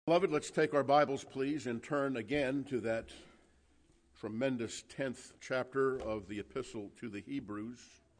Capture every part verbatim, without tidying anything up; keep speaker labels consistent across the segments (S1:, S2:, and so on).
S1: Beloved, let's take our Bibles, please, and turn again to that tremendous tenth chapter of the Epistle to the Hebrews.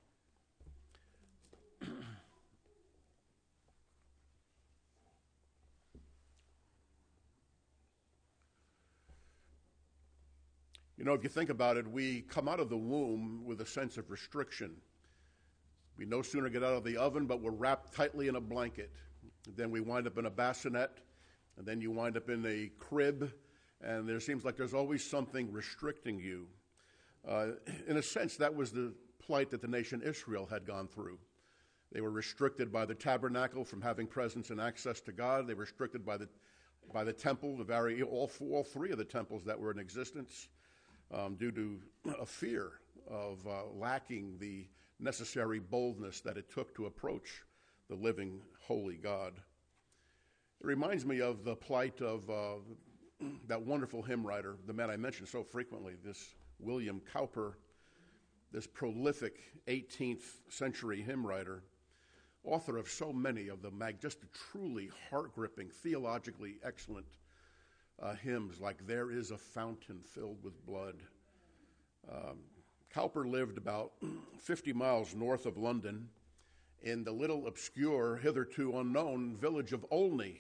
S1: You know, if you think about it, we come out of the womb with a sense of restriction. We no sooner get out of the oven, but we're wrapped tightly in a blanket. Then we wind up in a bassinet. And then you wind up in a crib, and there seems like there's always something restricting you. Uh, in a sense, that was the plight that the nation Israel had gone through. They were restricted by the tabernacle from having presence and access to God. They were restricted by the by the temple, the very all, all three of the temples that were in existence, um, due to a fear of uh, lacking the necessary boldness that it took to approach the living, holy God. It reminds me of the plight of uh, that wonderful hymn writer, the man I mentioned so frequently, this William Cowper, this prolific eighteenth century hymn writer, author of so many of the mag- just truly heart-gripping, theologically excellent uh, hymns like "There is a Fountain Filled with Blood." Um, Cowper lived about fifty miles north of London in the little obscure, hitherto unknown village of Olney.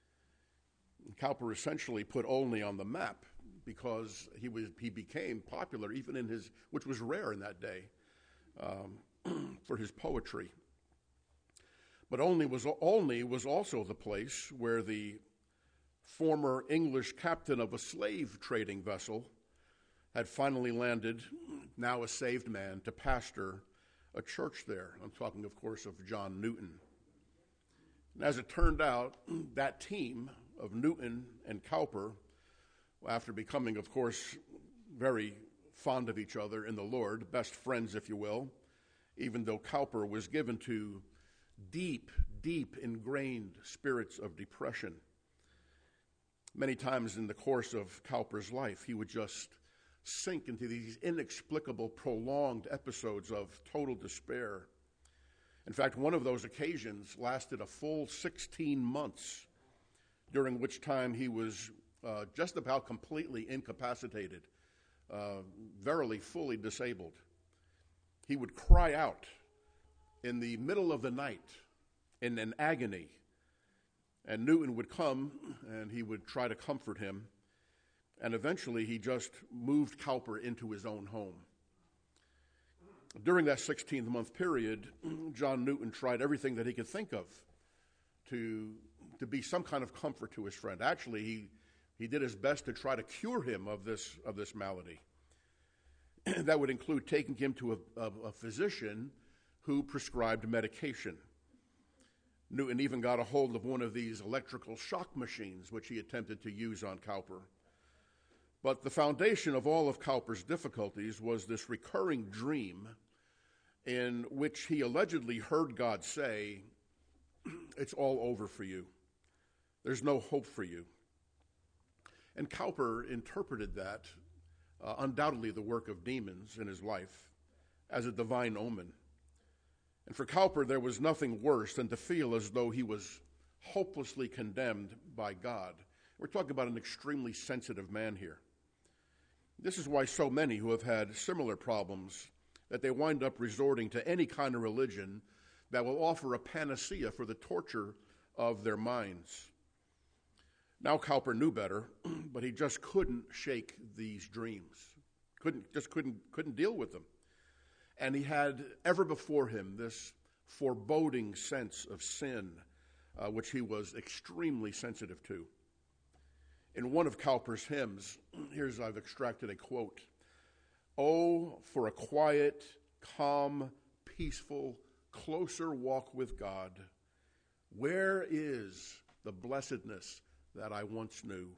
S1: Cowper essentially put Olney on the map because he was he became popular even in his, which was rare in that day, um, for his poetry. But Olney was Olney was also the place where the former English captain of a slave trading vessel had finally landed, now a saved man, to pastor a church there. I'm talking, of course, of John Newton. And as it turned out, that team of Newton and Cowper, after becoming, of course, very fond of each other in the Lord, best friends, if you will, even though Cowper was given to deep, deep ingrained spirits of depression. Many times in the course of Cowper's life, he would just sink into these inexplicable, prolonged episodes of total despair. In fact, one of those occasions lasted a full sixteen months, during which time he was uh, just about completely incapacitated, uh, verily fully disabled. He would cry out in the middle of the night in an agony, and Newton would come and he would try to comfort him. And eventually he just moved Cowper into his own home. During that sixteen-month period, John Newton tried everything that he could think of to, to be some kind of comfort to his friend. Actually, he, he did his best to try to cure him of this, of this malady. That would include taking him to a, a, a physician who prescribed medication. Newton even got a hold of one of these electrical shock machines, which he attempted to use on Cowper. But the foundation of all of Cowper's difficulties was this recurring dream in which he allegedly heard God say, "It's all over for you. There's no hope for you." And Cowper interpreted that, uh, undoubtedly the work of demons in his life, as a divine omen. And for Cowper, there was nothing worse than to feel as though he was hopelessly condemned by God. We're talking about an extremely sensitive man here. This is why so many who have had similar problems, that they wind up resorting to any kind of religion that will offer a panacea for the torture of their minds. Now Cowper knew better, but he just couldn't shake these dreams. Couldn't, just couldn't, couldn't deal with them. And he had ever before him this foreboding sense of sin, uh, which he was extremely sensitive to. In one of Cowper's hymns, here's I've extracted a quote. "Oh, for a quiet, calm, peaceful, closer walk with God. Where is the blessedness that I once knew?"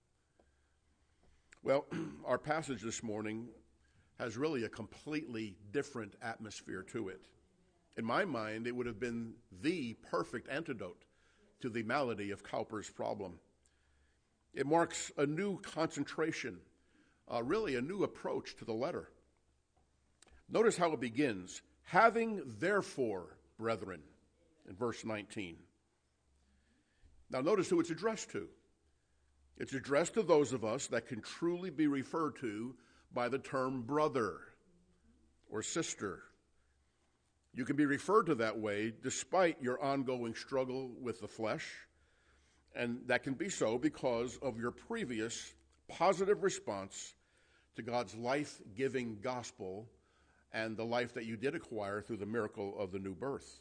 S1: Well, our passage this morning has really a completely different atmosphere to it. In my mind, it would have been the perfect antidote to the malady of Cowper's problem. It marks a new concentration, uh, really a new approach to the letter. Notice how it begins. "Having therefore, brethren," in verse nineteen. Now notice who it's addressed to. It's addressed to those of us that can truly be referred to by the term brother or sister. You can be referred to that way despite your ongoing struggle with the flesh, and that can be so because of your previous positive response to God's life-giving gospel and the life that you did acquire through the miracle of the new birth.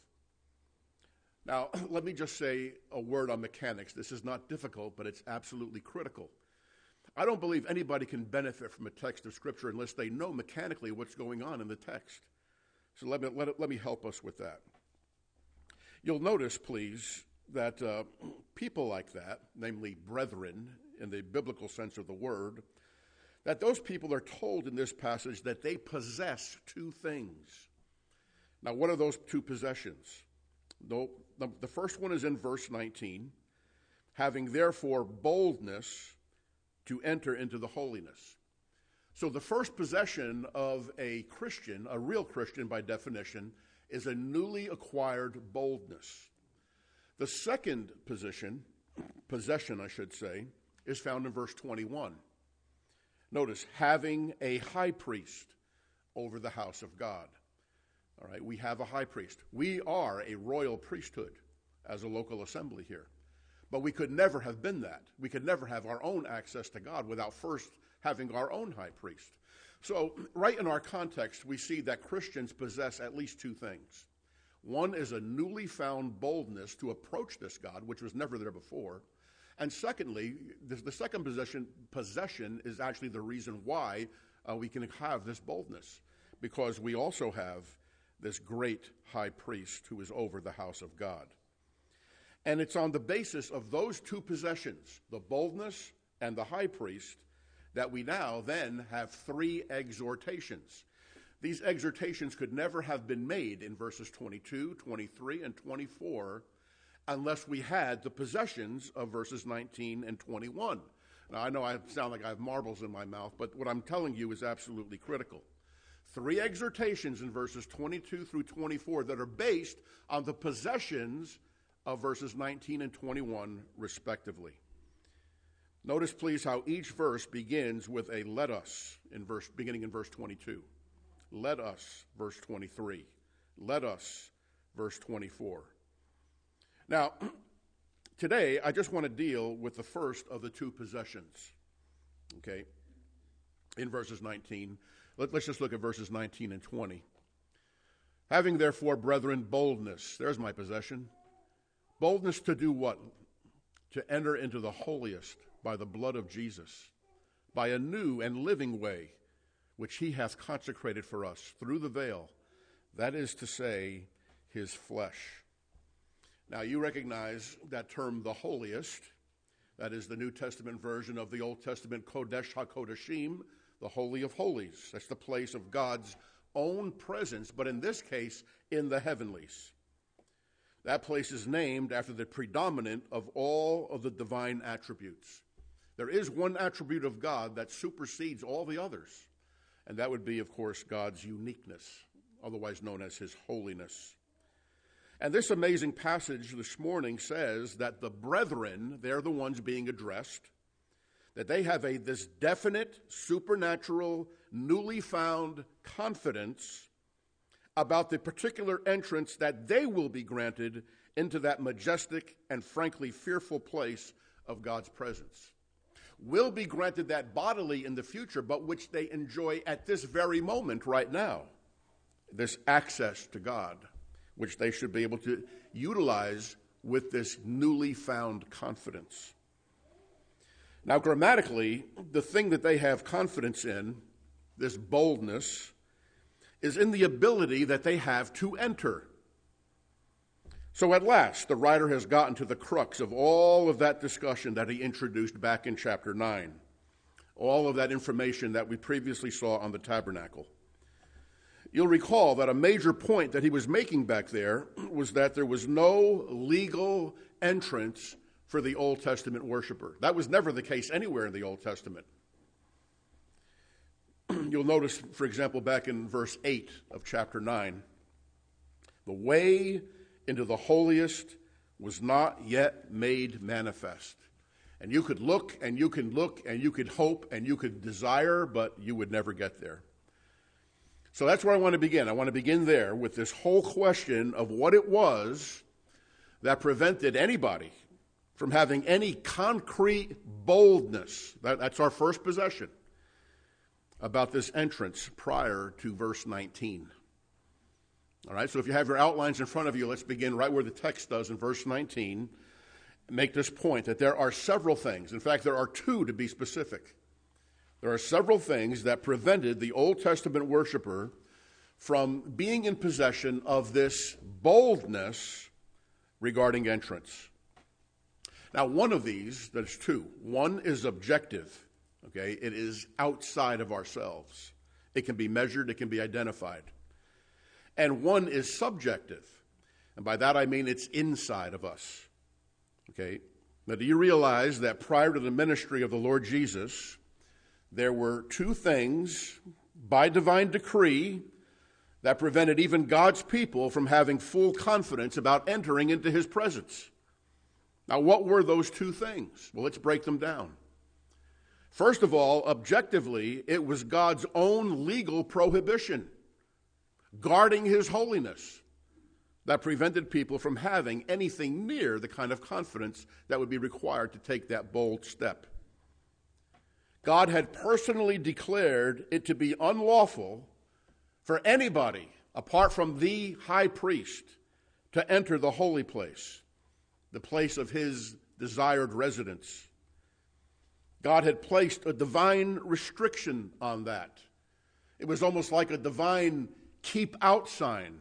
S1: Now, let me just say a word on mechanics. This is not difficult, but it's absolutely critical. I don't believe anybody can benefit from a text of Scripture unless they know mechanically what's going on in the text. So let me, let, it, let me help us with that. You'll notice, please, that uh, people like that, namely brethren in the biblical sense of the word, that those people are told in this passage that they possess two things. Now, what are those two possessions? The, the, the first one is in verse nineteen, having therefore boldness to enter into the holiness. So the first possession of a Christian, a real Christian by definition, is a newly acquired boldness. The second position, possession I should say, is found in verse twenty-one. Notice, having a high priest over the house of God. All right, we have a high priest. We are a royal priesthood as a local assembly here. But we could never have been that. We could never have our own access to God without first having our own high priest. So right in our context, we see that Christians possess at least two things. One is a newly found boldness to approach this God, which was never there before. And secondly, the, the second possession, possession is actually the reason why uh, we can have this boldness, because we also have this great high priest who is over the house of God. And it's on the basis of those two possessions, the boldness and the high priest, that we now then have three exhortations. These exhortations could never have been made in verses twenty-two, twenty-three, and twenty-four unless we had the possessions of verses nineteen and twenty-one. Now, I know I sound like I have marbles in my mouth, but what I'm telling you is absolutely critical. Three exhortations in verses twenty-two through twenty-four that are based on the possessions of verses nineteen and twenty-one, respectively. Notice, please, how each verse begins with a let us, in verse, beginning in verse twenty-two. Let us, verse twenty-three. Let us, verse twenty-four. Now, today, I just want to deal with the first of the two possessions, okay, in verses nineteen. Let, let's just look at verses nineteen and twenty. Having, therefore, brethren, boldness. There's my possession. Boldness to do what? To enter into the holiest by the blood of Jesus, by a new and living way, which he hath consecrated for us through the veil, that is to say, his flesh. Now, you recognize that term, the holiest. That is the New Testament version of the Old Testament Kodesh HaKodeshim, the Holy of Holies. That's the place of God's own presence, but in this case, in the heavenlies. That place is named after the predominant of all of the divine attributes. There is one attribute of God that supersedes all the others, and that would be, of course, God's uniqueness, otherwise known as his holiness. And this amazing passage this morning says that the brethren, they're the ones being addressed, that they have a this definite, supernatural, newly found confidence about the particular entrance that they will be granted into that majestic and frankly fearful place of God's presence. Will be granted that bodily in the future, but which they enjoy at this very moment right now. This access to God, which they should be able to utilize with this newly found confidence. Now, grammatically, the thing that they have confidence in, this boldness, is in the ability that they have to enter. So at last, the writer has gotten to the crux of all of that discussion that he introduced back in chapter nine. All of that information that we previously saw on the tabernacle. You'll recall that a major point that he was making back there was that there was no legal entrance for the Old Testament worshiper. That was never the case anywhere in the Old Testament. You'll notice, for example, back in verse eight of chapter nine, the way into the holiest was not yet made manifest. And you could look, and you can look, and you could hope, and you could desire, but you would never get there. So that's where I want to begin. I want to begin there with this whole question of what it was that prevented anybody from having any concrete boldness. That, that's our first possession about this entrance prior to verse nineteen. All right, so if you have your outlines in front of you, let's begin right where the text does in verse nineteen. Make this point that there are several things. In fact, there are two to be specific. There are several things that prevented the Old Testament worshiper from being in possession of this boldness regarding entrance. Now, one of these, there's two. One is objective, okay? It is outside of ourselves. It can be measured, it can be identified. And one is subjective. And by that I mean it's inside of us, okay? Now, do you realize that prior to the ministry of the Lord Jesus, there were two things by divine decree that prevented even God's people from having full confidence about entering into his presence? Now, what were those two things? Well, let's break them down. First of all, objectively, it was God's own legal prohibition, guarding his holiness, that prevented people from having anything near the kind of confidence that would be required to take that bold step. God had personally declared it to be unlawful for anybody, apart from the high priest, to enter the holy place, the place of his desired residence. God had placed a divine restriction on that. It was almost like a divine keep out sign.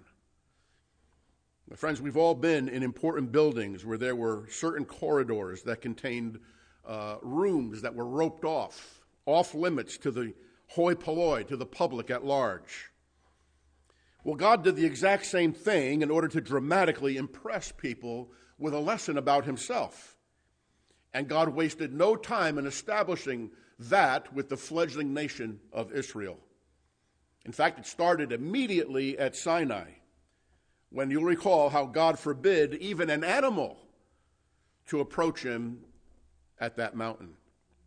S1: My friends, we've all been in important buildings where there were certain corridors that contained uh, rooms that were roped off, off limits to the hoi polloi, to the public at large. Well, God did the exact same thing in order to dramatically impress people with a lesson about himself. And God wasted no time in establishing that with the fledgling nation of Israel. In fact, it started immediately at Sinai, when you'll recall how God forbid even an animal to approach him at that mountain.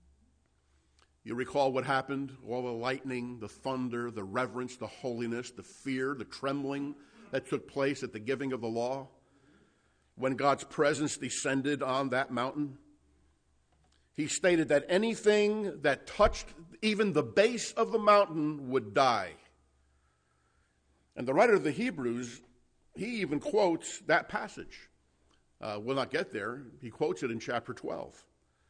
S1: You recall what happened? All the lightning, the thunder, the reverence, the holiness, the fear, the trembling that took place at the giving of the law, when God's presence descended on that mountain. He stated that anything that touched even the base of the mountain would die. And the writer of the Hebrews, he even quotes that passage. Uh, we'll not get there. He quotes it in chapter twelve.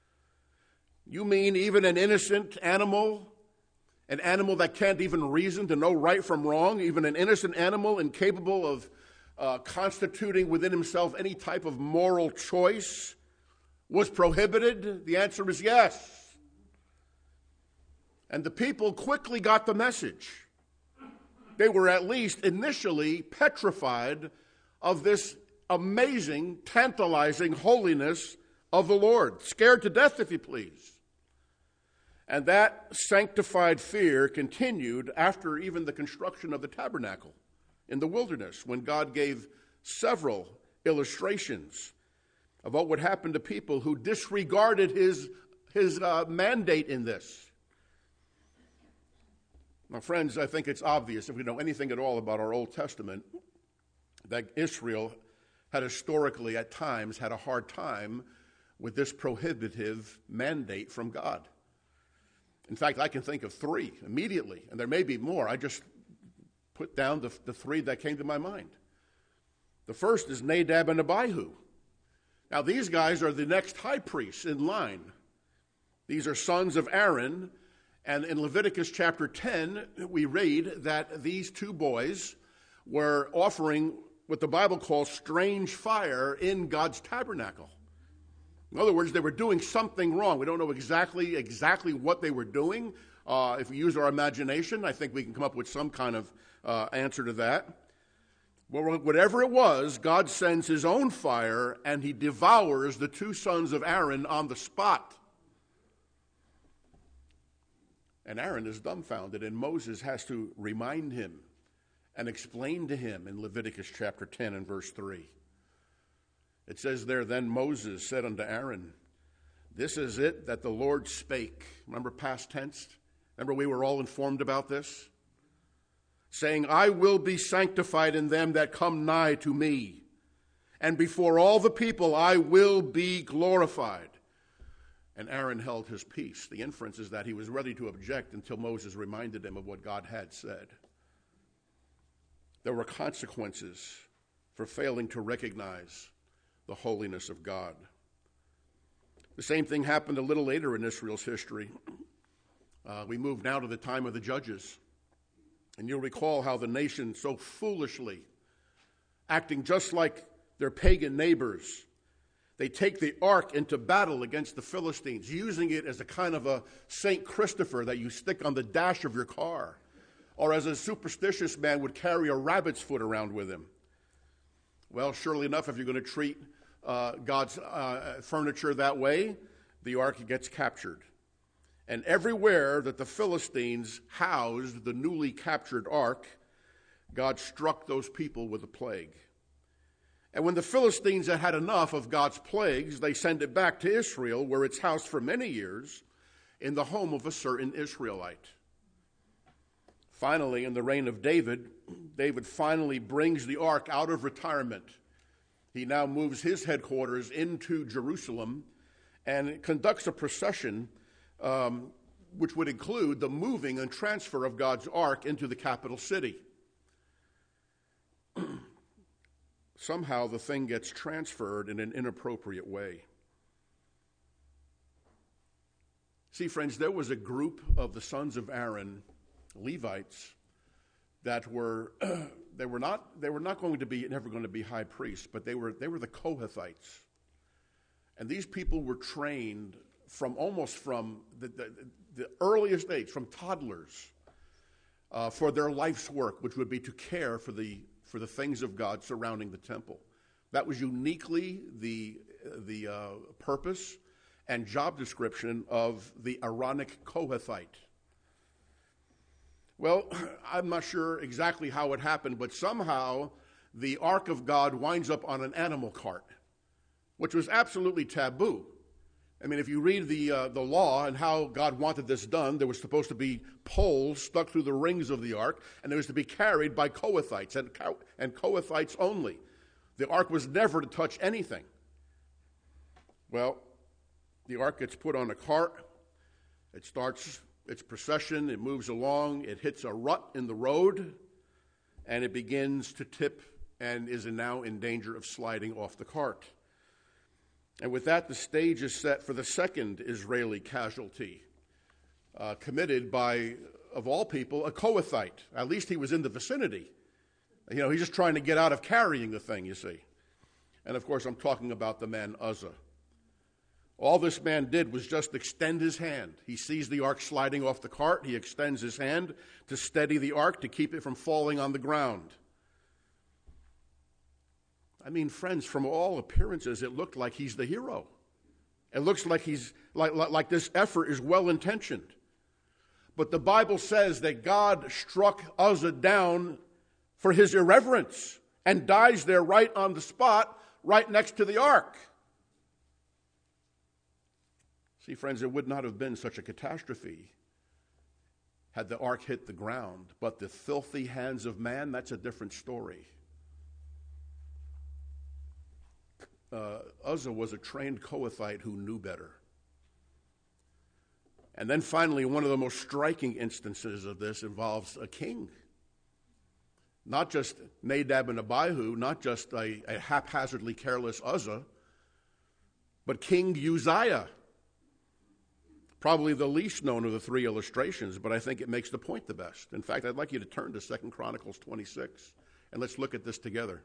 S1: You mean even an innocent animal, an animal that can't even reason to know right from wrong, even an innocent animal incapable of uh, constituting within himself any type of moral choice, was prohibited? The answer is yes. And the people quickly got the message. They were at least initially petrified of this amazing, tantalizing holiness of the Lord. Scared to death, if you please. And that sanctified fear continued after even the construction of the tabernacle in the wilderness, when God gave several illustrations of what would happen to people who disregarded his, his uh, mandate in this. Now, friends, I think it's obvious, if we know anything at all about our Old Testament, that Israel had historically, at times, had a hard time with this prohibitive mandate from God. In fact, I can think of three immediately, and there may be more. I just put down the, the three that came to my mind. The first is Nadab and Abihu. Now, these guys are the next high priests in line. These are sons of Aaron, and in Leviticus chapter ten, we read that these two boys were offering what the Bible calls strange fire in God's tabernacle. In other words, they were doing something wrong. We don't know exactly exactly what they were doing. Uh, if we use our imagination, I think we can come up with some kind of uh, answer to that. Well, whatever it was, God sends his own fire, and he devours the two sons of Aaron on the spot. And Aaron is dumbfounded, and Moses has to remind him and explain to him in Leviticus chapter ten and verse three. It says there, then Moses said unto Aaron, This is it that the Lord spake. Remember past tense? Remember we were all informed about this? Saying, I will be sanctified in them that come nigh to me, and before all the people I will be glorified. And Aaron held his peace. The inference is that he was ready to object until Moses reminded him of what God had said. There were consequences for failing to recognize the holiness of God. The same thing happened a little later in Israel's history. Uh, we move now to the time of the judges. And you'll recall how the nation so foolishly, acting just like their pagan neighbors, they take the ark into battle against the Philistines, using it as a kind of a Saint Christopher that you stick on the dash of your car, or as a superstitious man would carry a rabbit's foot around with him. Well, surely enough, if you're going to treat uh, God's uh, furniture that way, the ark gets captured. And everywhere that the Philistines housed the newly captured ark, God struck those people with a plague. And when the Philistines had had enough of God's plagues, they sent it back to Israel, where it's housed for many years in the home of a certain Israelite. Finally, in the reign of David, David finally brings the ark out of retirement. He now moves his headquarters into Jerusalem and conducts a procession um, which would include the moving and transfer of God's ark into the capital city. Somehow the thing gets transferred in an inappropriate way. See, friends, there was a group of the sons of Aaron, Levites, that were they were not they were not going to be never going to be high priests, but they were they were the Kohathites, and these people were trained from almost from the the, the earliest age, from toddlers, uh, for their life's work, which would be to care for the for the things of God surrounding the temple. That was uniquely the the uh, purpose and job description of the Aaronic Kohathite. Well, I'm not sure exactly how it happened, but somehow the Ark of God winds up on an animal cart, which was absolutely taboo. I mean, if you read the uh, the law and how God wanted this done, there was supposed to be poles stuck through the rings of the ark, and it was to be carried by Kohathites and, and Kohathites only. The ark was never to touch anything. Well, the ark gets put on a cart. It starts its procession. It moves along. It hits a rut in the road, and it begins to tip and is now in danger of sliding off the cart. And with that, the stage is set for the second Israeli casualty, uh, committed by, of all people, a Kohathite. At least he was in the vicinity. You know, he's just trying to get out of carrying the thing, you see. And of course, I'm talking about the man Uzzah. All this man did was just extend his hand. He sees the ark sliding off the cart. He extends his hand to steady the ark, to keep it from falling on the ground. I mean, friends, from all appearances, it looked like he's the hero. It looks like he's like, like, like this effort is well-intentioned. But the Bible says that God struck Uzzah down for his irreverence and dies there right on the spot, right next to the ark. See, friends, it would not have been such a catastrophe had the ark hit the ground. But the filthy hands of man, that's a different story. Uh, Uzzah was a trained Kohathite who knew better. And then finally, one of the most striking instances of this involves a king. Not just Nadab and Abihu, not just a, a haphazardly careless Uzzah, but King Uzziah. Probably the least known of the three illustrations, but I think it makes the point the best. In fact, I'd like you to turn to Second Chronicles twenty-six, and let's look at this together.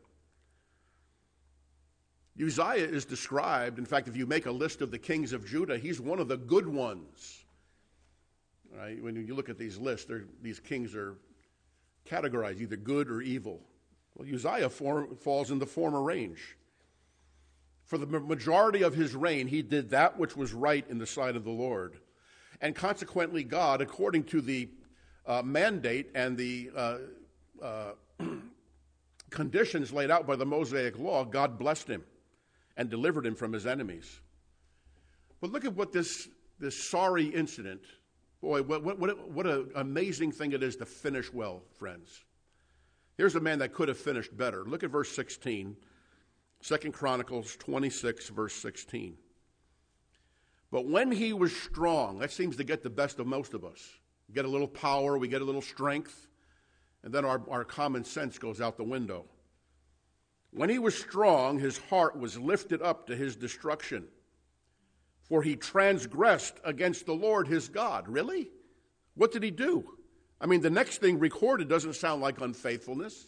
S1: Uzziah is described, in fact, if you make a list of the kings of Judah, he's one of the good ones. Right? When you look at these lists, these kings are categorized either good or evil. Well, Uzziah form, falls in the former range. For the majority of his reign, he did that which was right in the sight of the Lord. And consequently, God, according to the uh, mandate and the uh, uh, conditions laid out by the Mosaic law, God blessed him and delivered him from his enemies. But look at what this, this sorry incident, boy, what, what, what, what an amazing thing it is to finish well, friends. Here's a man that could have finished better. Look at verse sixteen, Second Chronicles twenty-six, verse sixteen. But when he was strong, that seems to get the best of most of us. We get a little power, we get a little strength, and then our, our common sense goes out the window. When he was strong, his heart was lifted up to his destruction, for he transgressed against the Lord his God. Really? What did he do? I mean, the next thing recorded doesn't sound like unfaithfulness.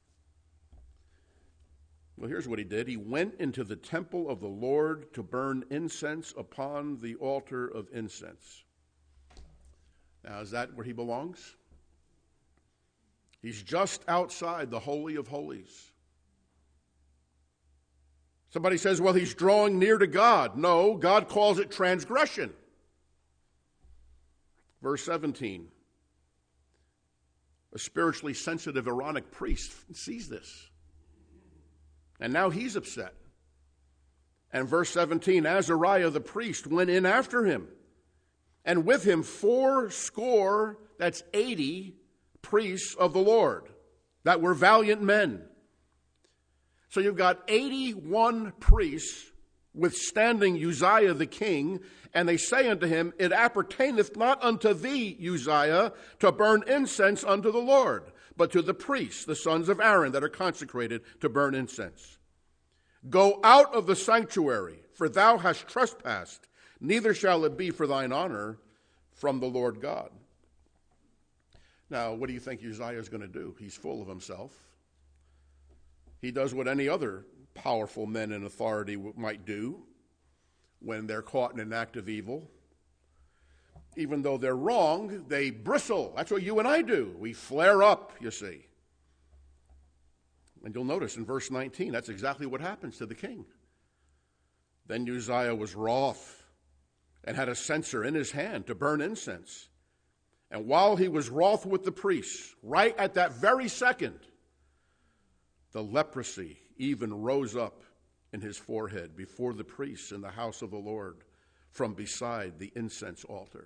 S1: Well, here's what he did. He went into the temple of the Lord to burn incense upon the altar of incense. Now, is that where he belongs? He's just outside the Holy of Holies. Somebody says, well, he's drawing near to God. No, God calls it transgression. Verse seventeen. A spiritually sensitive Aaronic priest sees this. And now he's upset. And verse seventeen, Azariah the priest went in after him, and with him four score, that's eighty, priests of the Lord, that were valiant men. So you've got eighty-one priests withstanding Uzziah the king, and they say unto him, it appertaineth not unto thee, Uzziah, to burn incense unto the Lord, but to the priests, the sons of Aaron, that are consecrated to burn incense. Go out of the sanctuary, for thou hast trespassed, neither shall it be for thine honor from the Lord God. Now, what do you think Uzziah is going to do? He's full of himself. He does what any other powerful men in authority might do when they're caught in an act of evil. Even though they're wrong, they bristle. That's what you and I do. We flare up, you see. And you'll notice in verse nineteen, that's exactly what happens to the king. Then Uzziah was wroth and had a censer in his hand to burn incense. And while he was wroth with the priests, right at that very second, the leprosy even rose up in his forehead before the priests in the house of the Lord from beside the incense altar.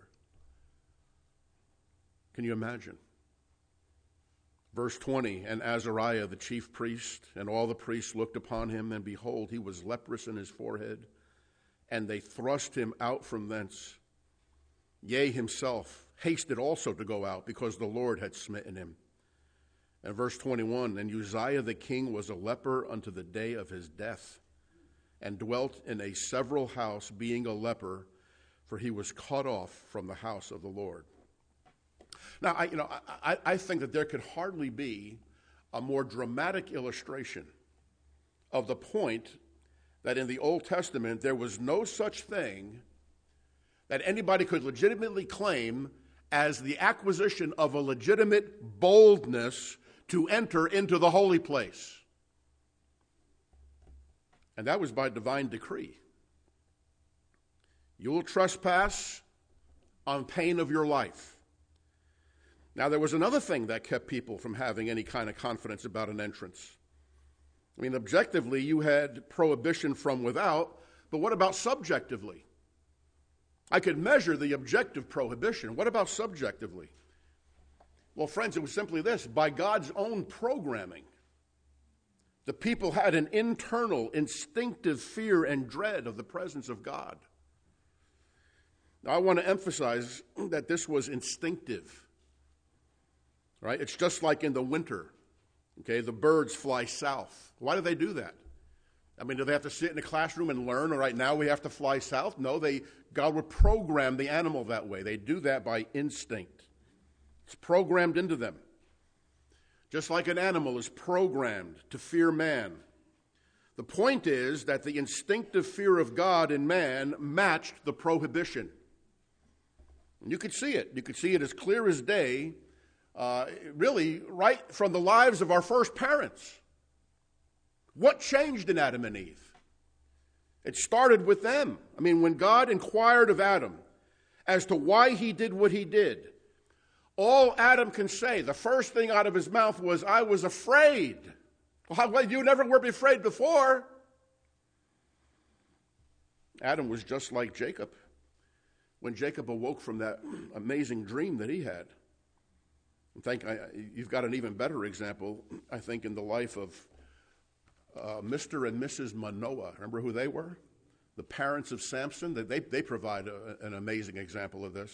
S1: Can you imagine? Verse twenty, and Azariah the chief priest and all the priests looked upon him, and behold, he was leprous in his forehead, and they thrust him out from thence. Yea, himself hasted also to go out, because the Lord had smitten him. And verse twenty-one, and Uzziah the king was a leper unto the day of his death, and dwelt in a several house, being a leper, for he was cut off from the house of the Lord. Now, I, you know, I, I think that there could hardly be a more dramatic illustration of the point that in the Old Testament there was no such thing that anybody could legitimately claim as the acquisition of a legitimate boldness to enter into the holy place. And that was by divine decree. You will trespass on pain of your life. Now, there was another thing that kept people from having any kind of confidence about an entrance. I mean, objectively, you had prohibition from without, but what about subjectively? I could measure the objective prohibition. What about subjectively? Well, friends, it was simply this. By God's own programming, the people had an internal, instinctive fear and dread of the presence of God. Now, I want to emphasize that this was instinctive. Right? It's just like in the winter. Okay, the birds fly south. Why do they do that? I mean, do they have to sit in a classroom and learn, all right, now we have to fly south? No, they God would program the animal that way. They do that by instinct. It's programmed into them. Just like an animal is programmed to fear man. The point is that the instinctive fear of God in man matched the prohibition. And you could see it. You could see it as clear as day, uh, really right from the lives of our first parents. What changed in Adam and Eve? It started with them. I mean, when God inquired of Adam as to why he did what he did, all Adam can say, the first thing out of his mouth was, I was afraid. Well, you never were afraid before. Adam was just like Jacob when Jacob awoke from that amazing dream that he had. I think I, you've got an even better example, I think, in the life of uh, Mister and Missus Manoah. Remember who they were? The parents of Samson. They, they provide a, an amazing example of this.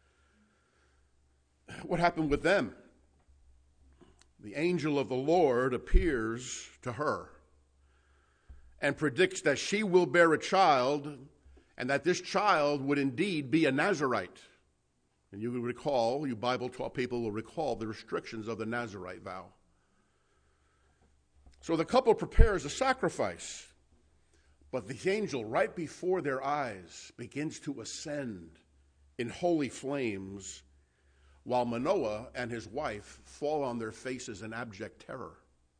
S1: What happened with them? The angel of the Lord appears to her and predicts that she will bear a child and that this child would indeed be a Nazirite. And you will recall, you Bible taught people will recall the restrictions of the Nazirite vow. So the couple prepares a sacrifice, but the angel right before their eyes begins to ascend in holy flames while Manoah and his wife fall on their faces in abject terror.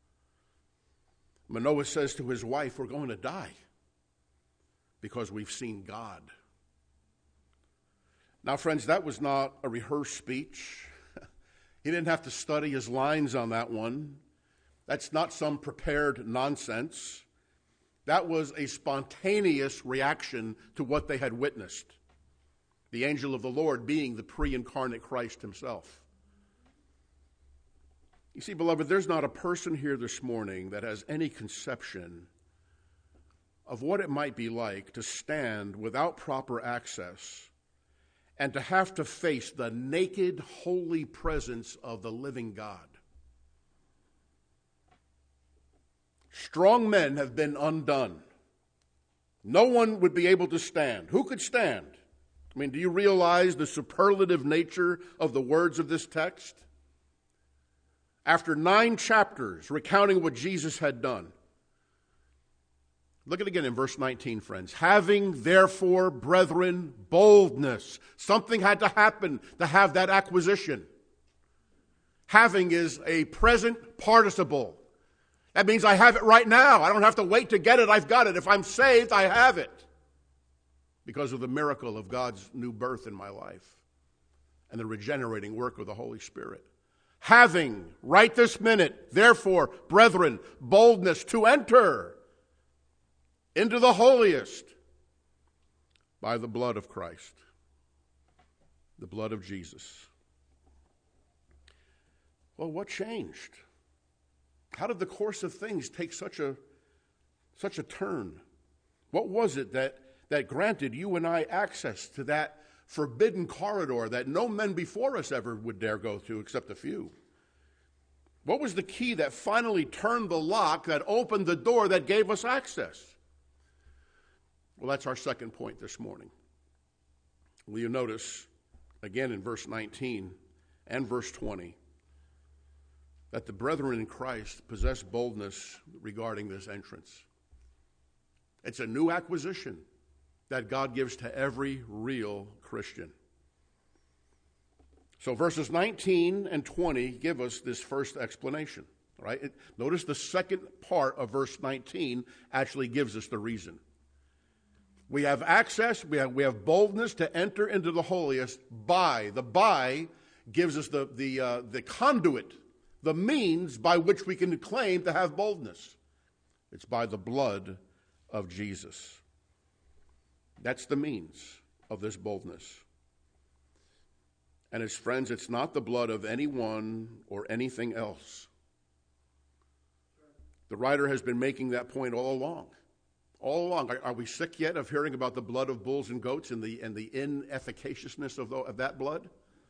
S1: Manoah says to his wife, "We're going to die because we've seen God." Now, friends, that was not a rehearsed speech. He didn't have to study his lines on that one. That's not some prepared nonsense. That was a spontaneous reaction to what they had witnessed. The angel of the Lord being the pre-incarnate Christ himself. You see, beloved, there's not a person here this morning that has any conception of what it might be like to stand without proper access and to have to face the naked, holy presence of the living God. Strong men have been undone. No one would be able to stand. Who could stand? I mean, do you realize the superlative nature of the words of this text? After nine chapters recounting what Jesus had done, look at it again in verse nineteen, friends. Having, therefore, brethren, boldness. Something had to happen to have that acquisition. Having is a present participle. That means I have it right now. I don't have to wait to get it. I've got it. If I'm saved, I have it. Because of the miracle of God's new birth in my life and the regenerating work of the Holy Spirit. Having, right this minute, therefore, brethren, boldness to enter into the holiest by the blood of Christ, the blood of Jesus. Well, what changed? How did the course of things take such a such a turn? What was it that, that granted you and I access to that forbidden corridor that no men before us ever would dare go to except a few? What was the key that finally turned the lock, that opened the door, that gave us access? Well, that's our second point this morning. Will you notice, again in verse nineteen and verse twenty, that the brethren in Christ possess boldness regarding this entrance. It's a new acquisition that God gives to every real Christian. So verses nineteen and twenty give us this first explanation. Right? It, notice the second part of verse nineteen actually gives us the reason. We have access, we have, we have boldness to enter into the holiest by. The by gives us the, the, uh, the conduit, the means by which we can claim to have boldness. It's by the blood of Jesus. That's the means of this boldness. And as friends, it's not the blood of anyone or anything else. The writer has been making that point all along. All along. Are, are we sick yet of hearing about the blood of bulls and goats and the, and the inefficaciousness of, the, of that blood?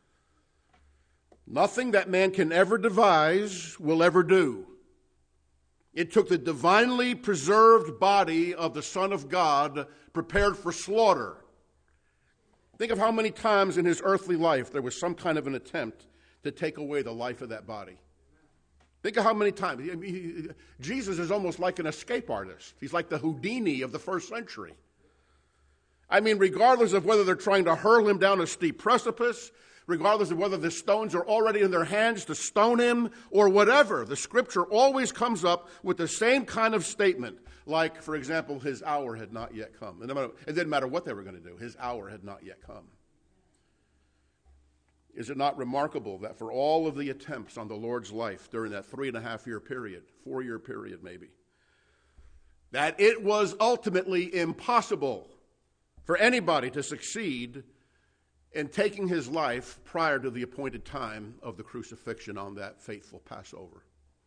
S1: Nothing that man can ever devise will ever do. It took the divinely preserved body of the Son of God prepared for slaughter. Think of how many times in his earthly life there was some kind of an attempt to take away the life of that body. Think of how many times. Jesus is almost like an escape artist. He's like the Houdini of the first century. I mean, regardless of whether they're trying to hurl him down a steep precipice, regardless of whether the stones are already in their hands to stone him or whatever, the scripture always comes up with the same kind of statement. Like, for example, his hour had not yet come. It didn't matter what they were going to do. His hour had not yet come. Is it not remarkable that for all of the attempts on the Lord's life during that three and a half year period, four year period maybe, that it was ultimately impossible for anybody to succeed in taking his life prior to the appointed time of the crucifixion on that fateful Passover.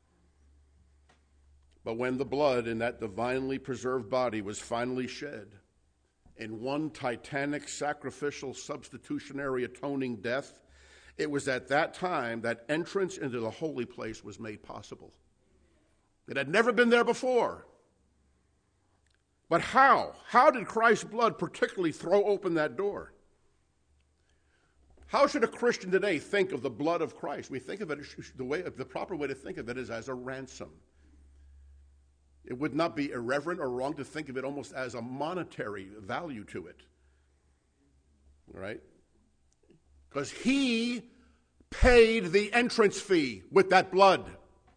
S1: But when the blood in that divinely preserved body was finally shed in one titanic sacrificial substitutionary atoning death, it was at that time that entrance into the holy place was made possible. It had never been there before. But how? How did Christ's blood particularly throw open that door? How should a Christian today think of the blood of Christ? We think of it, the way, the proper way to think of it is as a ransom. It would not be irreverent or wrong to think of it almost as a monetary value to it. All right? Because he paid the entrance fee with that blood.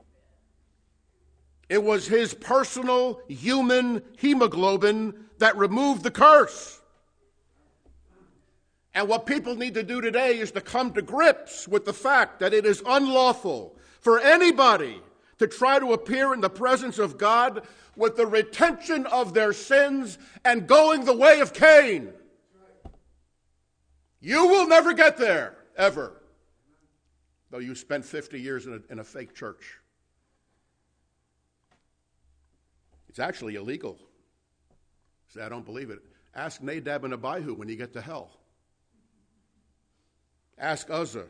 S1: It was his personal human hemoglobin that removed the curse. And what people need to do today is to come to grips with the fact that it is unlawful for anybody to try to appear in the presence of God with the retention of their sins and going the way of Cain. You will never get there, ever. Though you spent fifty years in a, in a fake church. It's actually illegal. Say, I don't believe it. Ask Nadab and Abihu when you get to hell. Ask Uzzah.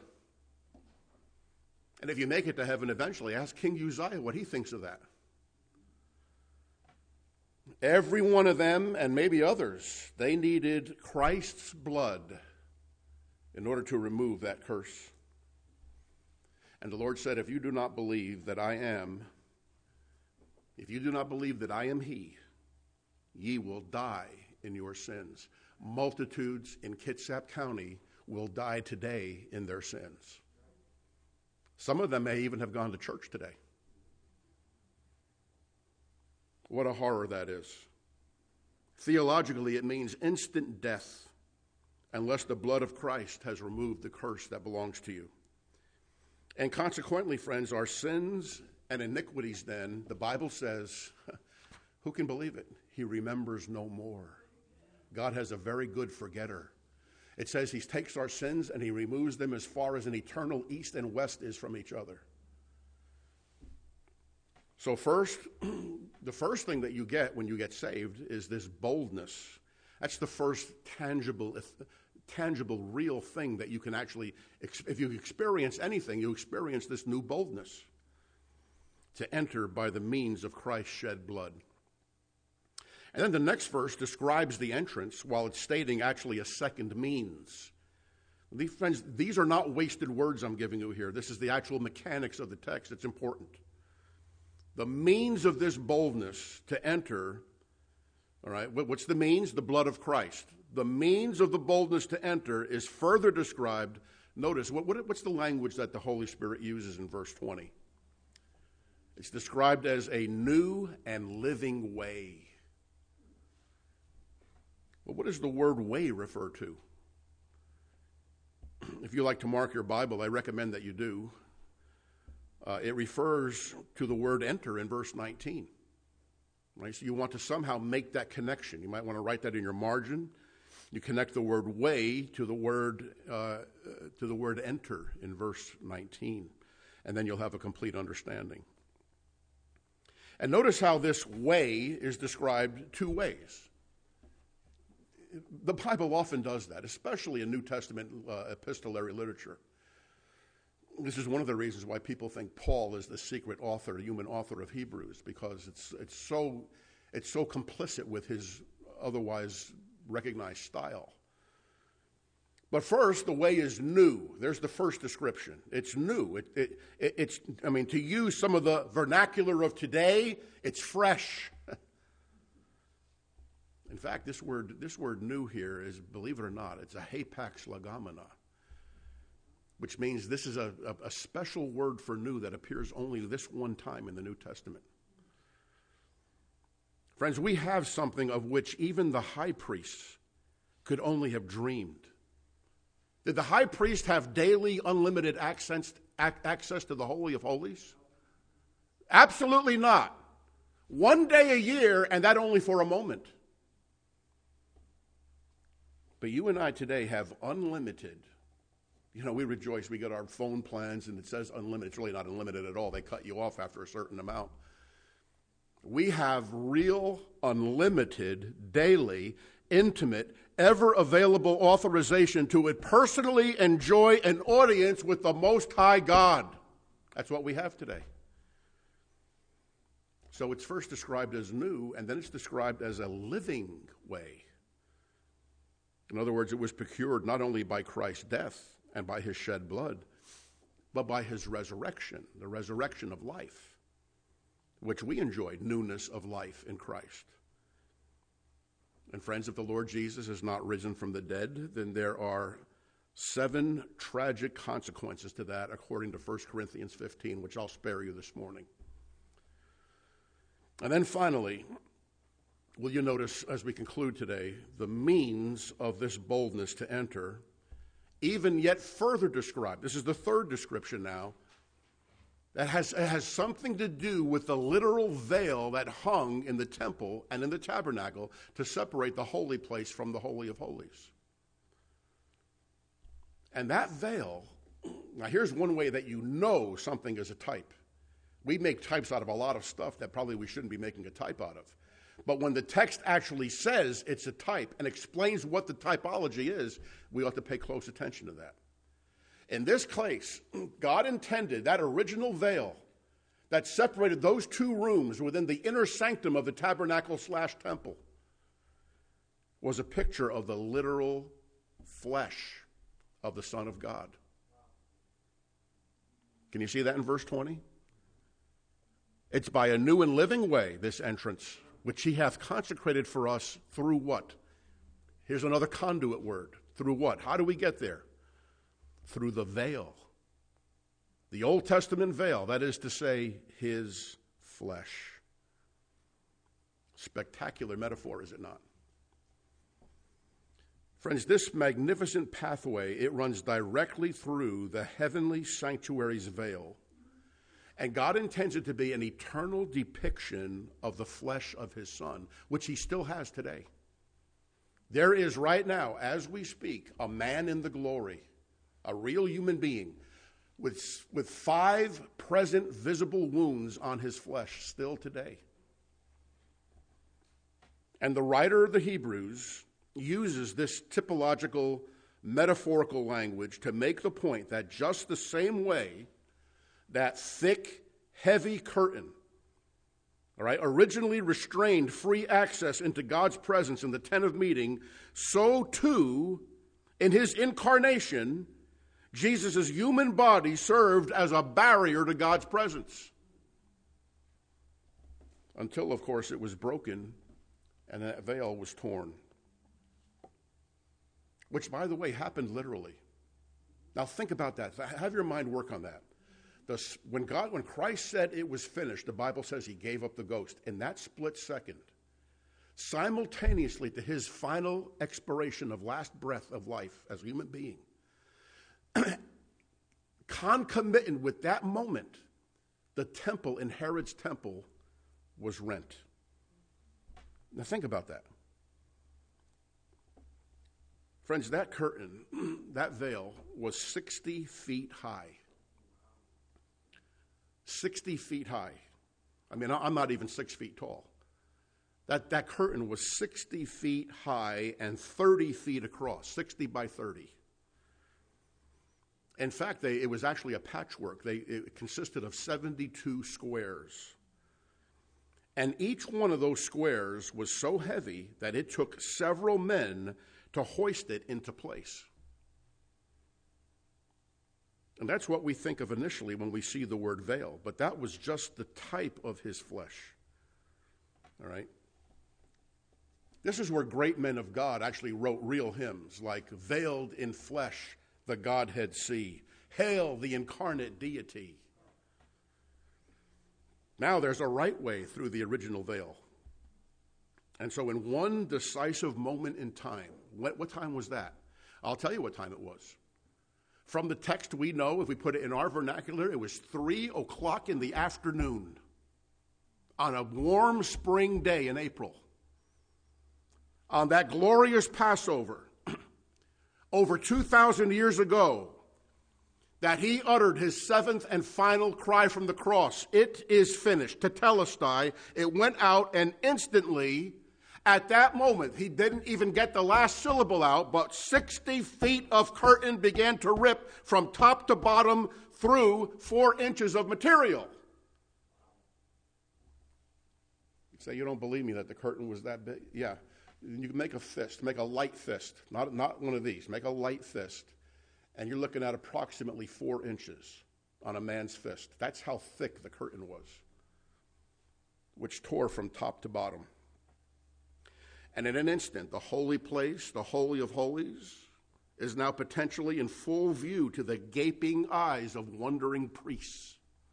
S1: And if you make it to heaven eventually, ask King Uzziah what he thinks of that. Every one of them, and maybe others, they needed Christ's blood in order to remove that curse. And the Lord said, if you do not believe that I am, if you do not believe that I am he, ye will die in your sins. Multitudes in Kitsap County will die today in their sins. Some of them may even have gone to church today. What a horror that is. Theologically, it means instant death unless the blood of Christ has removed the curse that belongs to you. And consequently, friends, our sins and iniquities then, the Bible says, who can believe it? He remembers no more. God has a very good forgetter. It says he takes our sins and he removes them as far as an eternal east and west is from each other. So first, the first thing that you get when you get saved is this boldness. That's the first tangible, tangible, real thing that you can actually, if you experience anything, you experience this new boldness to enter by the means of Christ's shed blood. And then the next verse describes the entrance while it's stating actually a second means. These, friends, these are not wasted words I'm giving you here. This is the actual mechanics of the text. It's important. The means of this boldness to enter, all right, what's the means? The blood of Christ. The means of the boldness to enter is further described. Notice, what, what, what's the language that the Holy Spirit uses in verse twenty? It's described as a new and living way. Well, what does the word way refer to? If you like to mark your Bible, I recommend that you do. Uh, it refers to the word enter in verse nineteen. Right? So you want to somehow make that connection. You might want to write that in your margin. You connect the word way to the word uh, to the word enter in verse nineteen, and then you'll have a complete understanding. And notice how this way is described two ways. The Bible often does that, especially in New Testament uh, epistolary literature. This is one of the reasons why people think Paul is the secret author, the human author of Hebrews, because it's it's so it's so complicit with his otherwise recognized style. But first, the way is new. There's the first description. It's new. It, it, it, it's I mean, to use some of the vernacular of today, it's fresh. In fact, this word this word new here is, believe it or not, it's a hapax legomena, which means this is a, a, a special word for new that appears only this one time in the New Testament. Friends, we have something of which even the high priests could only have dreamed. Did the high priest have daily unlimited access, access to the Holy of Holies? Absolutely not. One day a year, and that only for a moment. But you and I today have unlimited. You know, we rejoice. We get our phone plans, and it says unlimited. It's really not unlimited at all. They cut you off after a certain amount. We have real, unlimited, daily, intimate, ever-available authorization to personally enjoy an audience with the Most High God. That's what we have today. So it's first described as new, and then it's described as a living way. In other words, it was procured not only by Christ's death and by his shed blood, but by his resurrection, the resurrection of life, which we enjoy, newness of life in Christ. And friends, if the Lord Jesus is not risen from the dead, then there are seven tragic consequences to that, according to First Corinthians fifteen, which I'll spare you this morning. And then finally, will you notice as we conclude today, the means of this boldness to enter, even yet further described. This is the third description now. That has, it has something to do with the literal veil that hung in the temple and in the tabernacle to separate the holy place from the Holy of Holies. And that veil, now here's one way that you know something is a type. We make types out of a lot of stuff that probably we shouldn't be making a type out of. But when the text actually says it's a type and explains what the typology is, we ought to pay close attention to that. In this case, God intended that original veil that separated those two rooms within the inner sanctum of the tabernacle slash temple was a picture of the literal flesh of the Son of God. Can you see that in verse twenty? It's by a new and living way, this entrance, which he hath consecrated for us through what? Here's another conduit word. Through what? How do we get there? Through the veil. The Old Testament veil, that is to say, his flesh. Spectacular metaphor, is it not? Friends, this magnificent pathway, it runs directly through the heavenly sanctuary's veil. And God intends it to be an eternal depiction of the flesh of his Son, which he still has today. There is right now, as we speak, a man in the glory, a real human being, with, with five present visible wounds on his flesh still today. And the writer of the Hebrews uses this typological, metaphorical language to make the point that just the same way that thick, heavy curtain, all right, originally restrained free access into God's presence in the tent of meeting, so too, in his incarnation, Jesus' human body served as a barrier to God's presence. Until, of course, it was broken and that veil was torn. Which, by the way, happened literally. Now think about that. Have your mind work on that. The, when God, when Christ said it was finished, the Bible says he gave up the ghost. In that split second, simultaneously to his final expiration of last breath of life as a human being, concomitant with that moment, the temple in Herod's temple was rent. Now think about that. Friends, that curtain, that veil was sixty feet high. sixty feet high. I mean, I'm not even six feet tall. That, that curtain was sixty feet high and thirty feet across, sixty by thirty. In fact, they, it was actually a patchwork. They, it consisted of seventy-two squares. And each one of those squares was so heavy that it took several men to hoist it into place. And that's what we think of initially when we see the word veil. But that was just the type of his flesh. All right? This is where great men of God actually wrote real hymns, like "Veiled in Flesh, the Godhead See. Hail the incarnate deity." Now there's a right way through the original veil. And so in one decisive moment in time, what, what time was that? I'll tell you what time it was. From the text we know, if we put it in our vernacular, it was three o'clock in the afternoon on a warm spring day in April. On that glorious Passover, over two thousand years ago, that he uttered his seventh and final cry from the cross, "It is finished," tetelestai. It went out, and instantly, at that moment, he didn't even get the last syllable out, but sixty feet of curtain began to rip from top to bottom through four inches of material. You say, you don't believe me that the curtain was that big? Yeah. You can make a fist, make a light fist, not, not one of these, make a light fist. And you're looking at approximately four inches on a man's fist. That's how thick the curtain was, which tore from top to bottom. And in an instant, the holy place, the Holy of Holies, is now potentially in full view to the gaping eyes of wondering priests.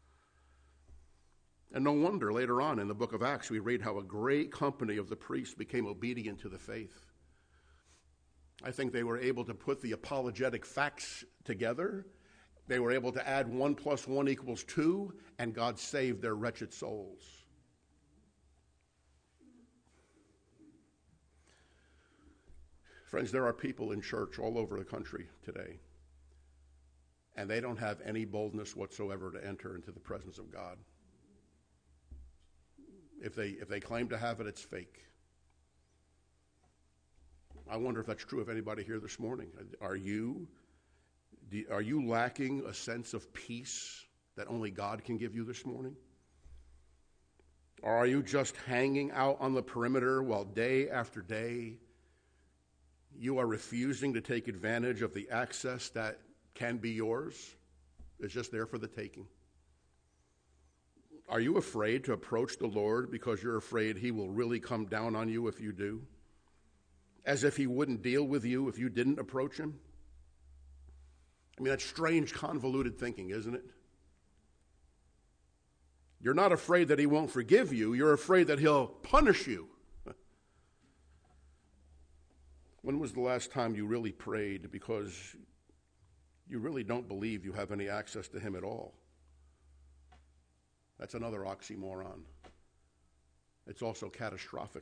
S1: And no wonder later on in the book of Acts, we read how a great company of the priests became obedient to the faith. I think they were able to put the apologetic facts together. They were able to add one plus one equals two, and God saved their wretched souls. Friends, there are people in church all over the country today, and they don't have any boldness whatsoever to enter into the presence of God. If they, if they claim to have it, it's fake. I wonder if that's true of anybody here this morning. Are you, do, are you lacking a sense of peace that only God can give you this morning? Or are you just hanging out on the perimeter while day after day you are refusing to take advantage of the access that can be yours? It's just there for the taking. Are you afraid to approach the Lord because you're afraid he will really come down on you if you do? As if he wouldn't deal with you if you didn't approach him? I mean, that's strange, convoluted thinking, isn't it? You're not afraid that he won't forgive you. You're afraid that he'll punish you. When was the last time you really prayed because you really don't believe you have any access to him at all? That's another oxymoron. It's also catastrophic.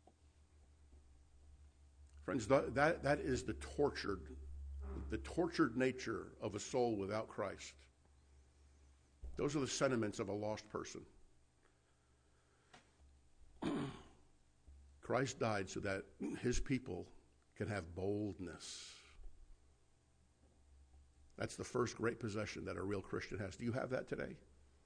S1: Friends, that, that, that is the tortured, the tortured nature of a soul without Christ. Those are the sentiments of a lost person. Christ died so that his people can have boldness. That's the first great possession that a real Christian has. Do you have that today?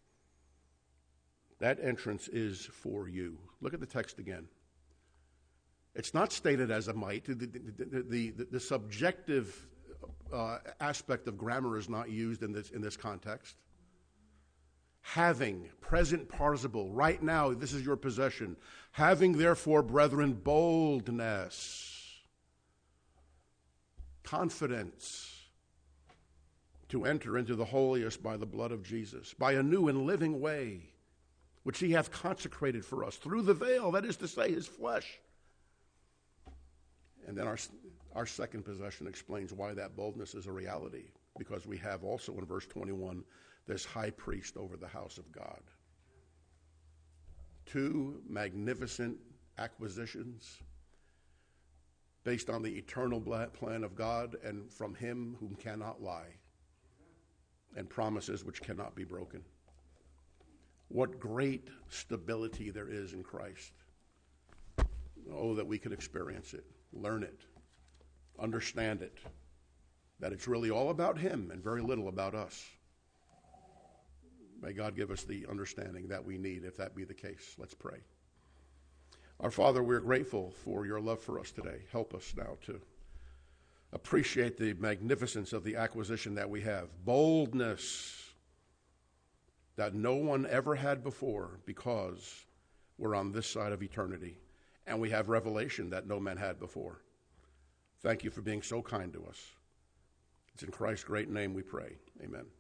S1: That entrance is for you. Look at the text again. It's not stated as a might. The, the, the, the, the subjective uh, aspect of grammar is not used in this, in this context. Having, present participle, right now, this is your possession. Having, therefore, brethren, boldness, confidence, to enter into the holiest by the blood of Jesus, by a new and living way, which he hath consecrated for us through the veil, that is to say, his flesh. And then our, our second possession explains why that boldness is a reality, because we have also in verse twenty-one this high priest over the house of God. Two magnificent acquisitions based on the eternal plan of God and from him whom cannot lie, and promises which cannot be broken. What great stability there is in Christ. Oh, that we could experience it, learn it, understand it, that it's really all about him and very little about us. May God give us the understanding that we need, if that be the case. Let's pray. Our Father, we're grateful for your love for us today. Help us now to appreciate the magnificence of the acquisition that we have. Boldness that no one ever had before, because we're on this side of eternity. And we have revelation that no man had before. Thank you for being so kind to us. It's in Christ's great name we pray. Amen.